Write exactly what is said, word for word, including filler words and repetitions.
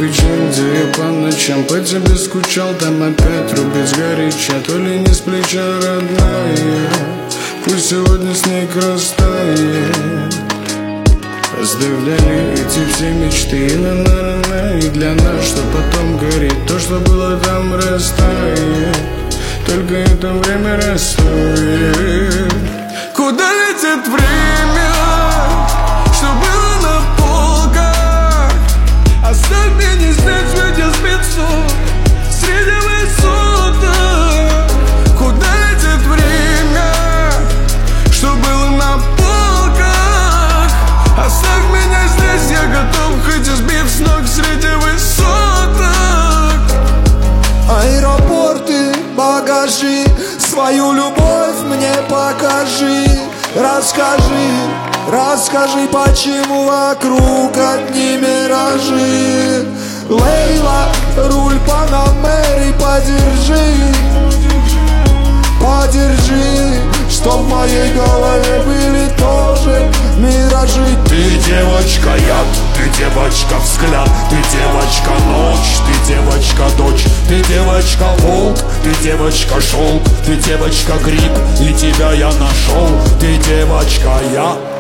кирпичом, где я по ночам по тебе скучал. Там опять рубец горяча, то ли не с плеча, родная. Пусть сегодня снег растает. Оставляли эти все мечты на на и для нас, что потом горит. То, что было там, растает. Только это время расстроит. Куда летит время, что было на полках? Оставь меня здесь, видя спецу среди высоток. Куда летит время, что было на полках? Оставь меня здесь, я готов хоть избив с ног среди высоток. Аэропорты, багажи, свою любовь мне покажи. Расскажи, расскажи, почему вокруг одни миражи. Лейла, руль Панамеры, подержи, подержи, что в моей голове были тоже миражи. Ты девочка яд, ты девочка взгляд, ты девочка ночь, ты девочка дочь, ты девочка волк, ты девочка шелк, ты девочка гриб, и тебя я нашел. Ты девочка я.